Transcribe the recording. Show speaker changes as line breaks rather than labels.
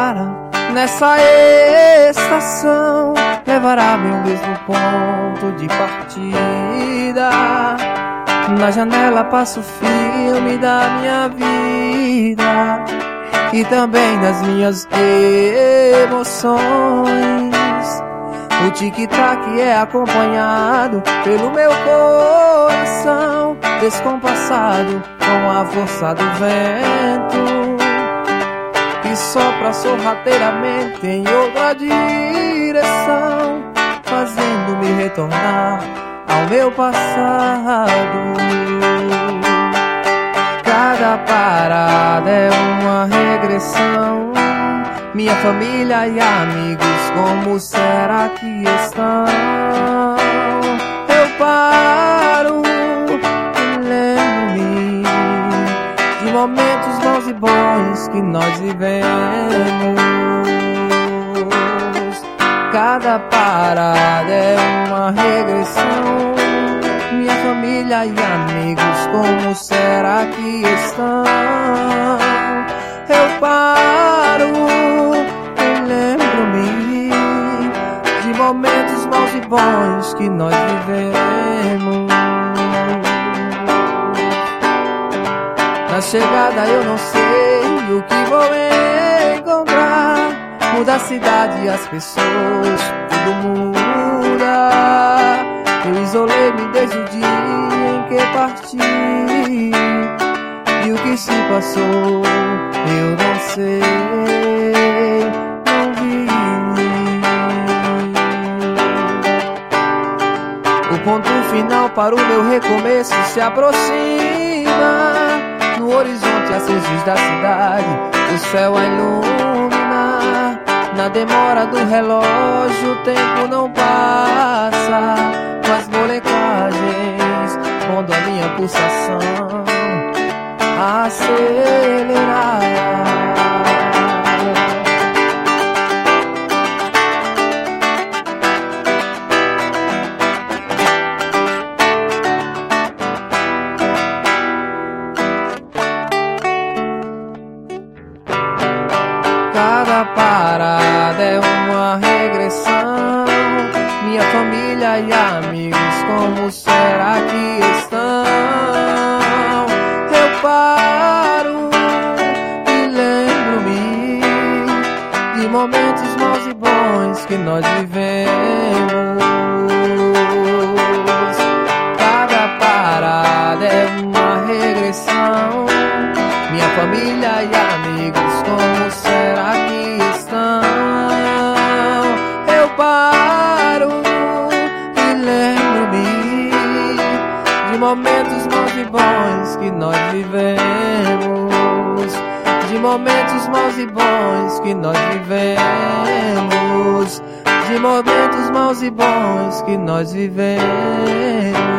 para nessa estação, levará-me ao mesmo ponto de partida. Na janela passa o filme da minha vida e também das minhas emoções. O tic-tac é acompanhado pelo meu coração, descompassado com a força do vento que sopra sorrateiramente em outra direção, fazendo-me retornar ao meu passado. Cada parada é uma regressão. Minha família e amigos, como será que estão? Eu paro e lembro-me de momentos bons e bons que nós vivemos. Cada parada é uma regressão. Minha família e amigos, como será que estão? Eu paro e lembro-me de momentos bons e bons que nós vivemos. Na chegada eu não sei o que vou encontrar. Muda a cidade, as pessoas, tudo muda. Eu isolei-me desde o dia em que parti, e o que se passou eu não sei, não vi. O ponto final para o meu recomeço se aproxima. No horizonte as luzes da cidade, o céu a ilumina. Na demora do relógio o tempo não passa, com as molecagens pondo a minha pulsação a acelerar. Cada parada é uma regressão. Minha família e amigos, como será que estão? Eu paro e lembro-me de momentos maus e bons que nós vivemos. Cada parada é uma regressão. Minha família e amigos, como será que estão? Eu paro e lembro-me de momentos maus e bons que nós vivemos. De momentos maus e bons que nós vivemos. De momentos maus e bons que nós vivemos.